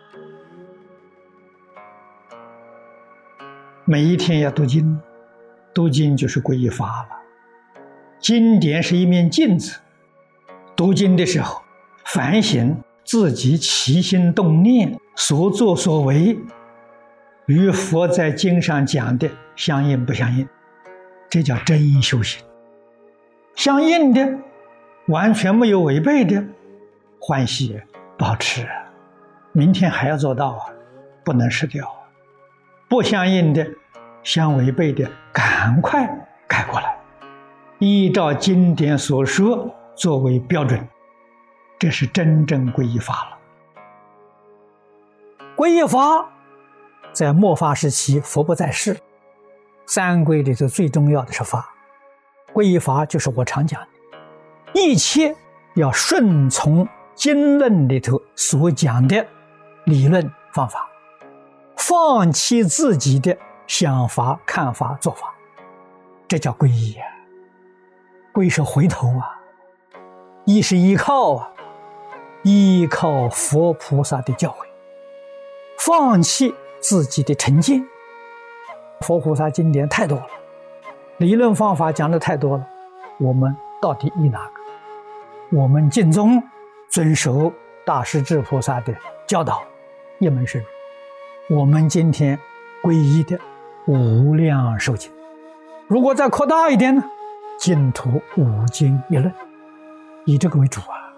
每一天要读经，读经就是皈依法了。经典是一面镜子，读经的时候反省自己起心动念、所作所为，与佛在经上讲的相应不相应，这叫真修行。相应的，完全没有违背的，欢喜保持，明天还要做到啊，不能失掉啊。不相应的、相违背的，赶快改过来，依照经典所说作为标准，这是真正皈依法了。 皈依法在末法时期，佛不在世，三皈里头最重要的是法。皈依法就是我常讲的，一切要顺从经论里头所讲的理论方法，放弃自己的想法、看法、做法，这叫皈依啊。皈是回头啊，依是依靠啊，依靠佛菩萨的教诲，放弃自己的成见。佛菩萨经典太多了，理论方法讲的太多了，我们到底依哪个？我们尽忠遵守大势至菩萨的教导，一门深入。我们今天皈依的无量寿经，如果再扩大一点呢，净土五经一论，以这个为主啊。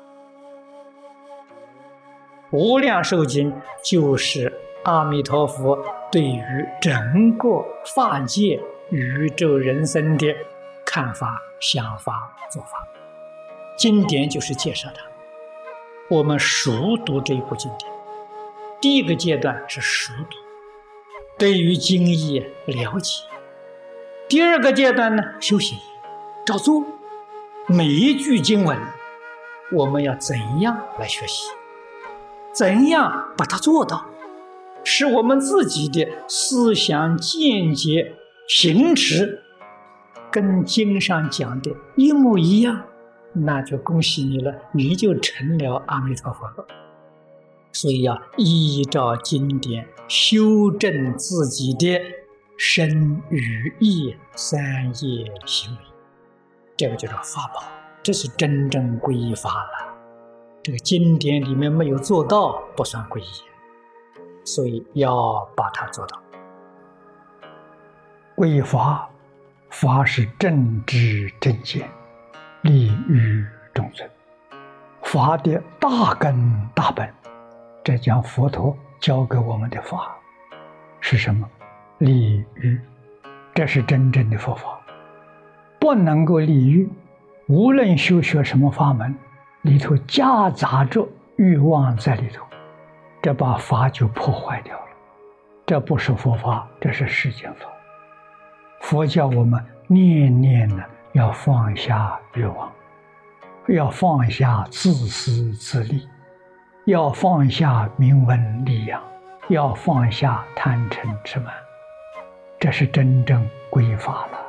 无量寿经就是阿弥陀佛对于整个法界宇宙人生的看法、想法、做法，经典就是介绍它。我们熟读这一部经典，第一个阶段是熟读，对于经义了解。第二个阶段呢，修行，照做。每一句经文，我们要怎样来学习？怎样把它做到？使我们自己的思想见解、行持跟经上讲的一模一样，那就恭喜你了，你就成了阿弥陀佛了。所以要依照经典修正自己的身语意三业行为，这个叫做法宝，这是真正皈依法了。这个经典里面没有做到，不算皈依，所以要把它做到。 皈依法，法是正知正见，利于众生。法的大根大本，这讲佛陀教给我们的法是什么？利欲，这是真正的佛法。不能够利欲，无论修学什么法门，里头夹杂着欲望在里头，这把法就破坏掉了。这不是佛法，这是世间法。佛教我们念念的要放下欲望，要放下自私自利，要放下名闻利养，要放下贪嗔痴慢，这是真正皈依法了。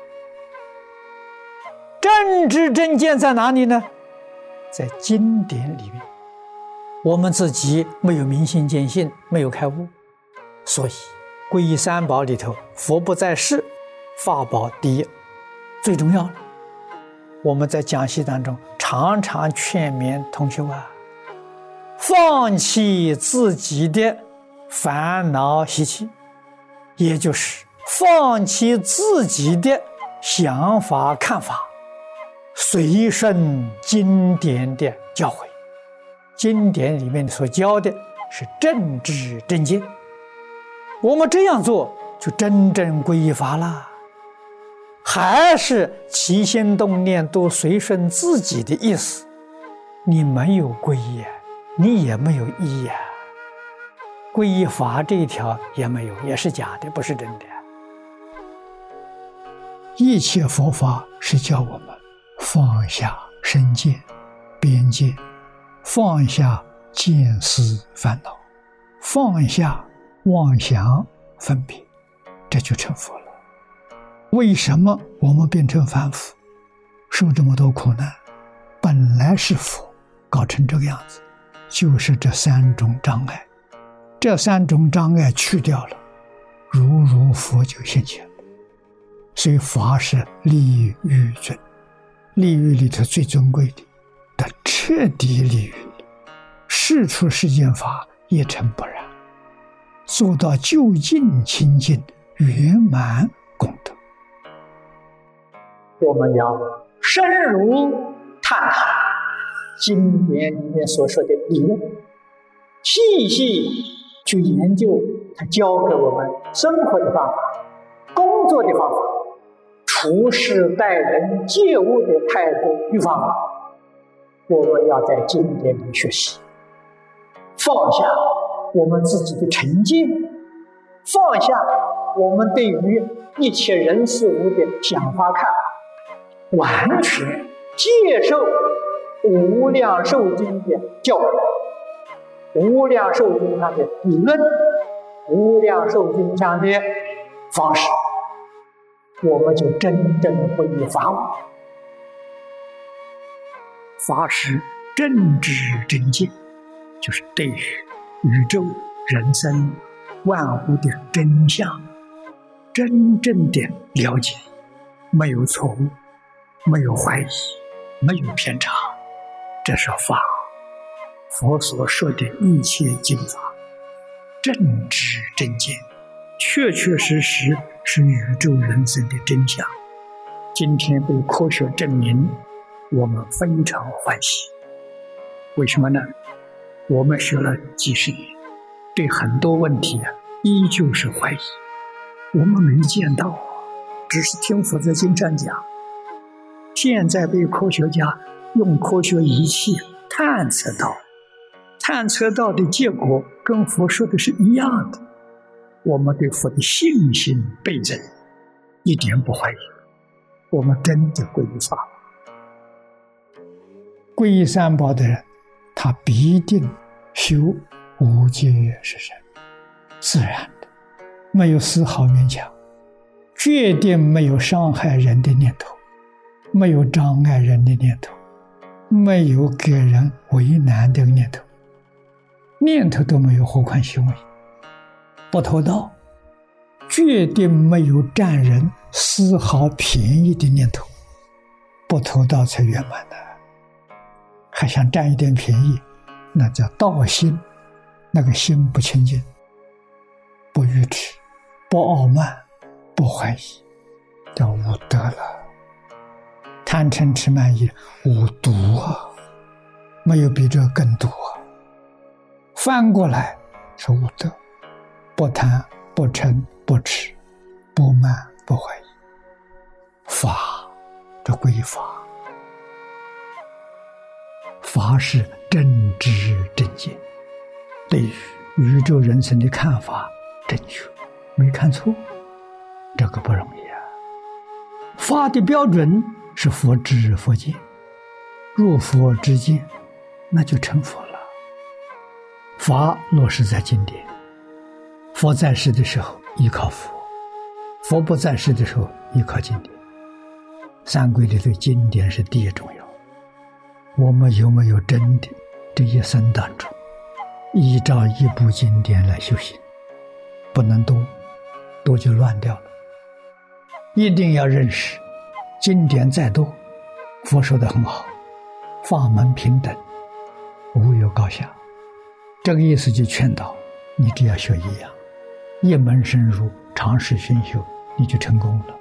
正知正见在哪里呢？在经典里面。我们自己没有明心见性，没有开悟，所以皈依三宝里头，佛不在世，法宝第一，最重要了。我们在讲习当中常常劝勉同学啊，放弃自己的烦恼习气，也就是放弃自己的想法看法，随顺经典的教诲。经典里面所教的是正知正见，我们这样做就真正皈依法了。还是起心动念都随顺自己的意思，你没有皈依，你也没有依呀。皈依法这一条也没有，也是假的，不是真的。 一切佛法是教我们放下身见、边界，放下见思烦恼，放下妄想分别，这就成佛了。为什么我们变成凡夫，受这么多苦难？本来是佛，搞成这个样子，就是这三种障碍。 这3种障碍去掉了，如佛就现前。所以法是利欲尊，利欲里头最尊贵的彻底利欲，事出世间法一尘不染，做到究竟清净圆满功德。 我们要深入探讨经典里面所说的理论，细细去研究他教给我们生活的方法、工作的方法、处事待人接物的态度与方法。我们要在经典里学习，放下我们自己的成见，放下我们对于一切人事物的想法看法，完全接受无量寿经的教诲，无量寿经上的理论，无量寿经上的方式，我们就真正皈依法了。法是正知正见，就是对于宇宙、人生、万物的真相真正的了解，没有错误，没有怀疑，没有偏差。这是法，佛所说的一切经法，正知正见，确确实实是宇宙人生的真相。今天被科学证明，我们非常欢喜。为什么呢？我们学了几十年，对很多问题依旧是怀疑，我们没见到，只是听佛在经上讲。现在被科学家用科学仪器探测到的结果跟佛说的是一样的，我们对佛的信心倍增，一点不怀疑，我们真的皈依法了。皈依三宝的人，他必定修无戒是身，自然的，没有丝毫勉强，决定没有伤害人的念头，没有障碍人的念头，没有给人为难的念头，念头都没有，何况行为？不偷盗，决定没有占人丝毫便宜的念头，不偷盗才圆满的。还想占一点便宜，那叫盗心，那个心不清净，不愚痴，不傲慢，不怀疑，叫无德了。贪嗔痴慢疑无毒啊，没有比这更毒啊。翻过来是无德，不贪不嗔不痴不慢不怀疑，法，这皈依法。法是正知正见，对于宇宙人生的看法正确，没看错，这个不容易啊。法的标准是佛知佛见，入佛之见，那就成佛了。法落实在经典，佛在世的时候依靠佛，佛不在世的时候依靠经典。三皈里头经典是第一重要。我们有没有真的这一生当中依照一部经典来修行？不能多就乱掉了。一定要认识经典再多，佛说得很好，法门平等，无有高下。这个意思就劝导你，只要学一样，一门深入，长时熏修，你就成功了。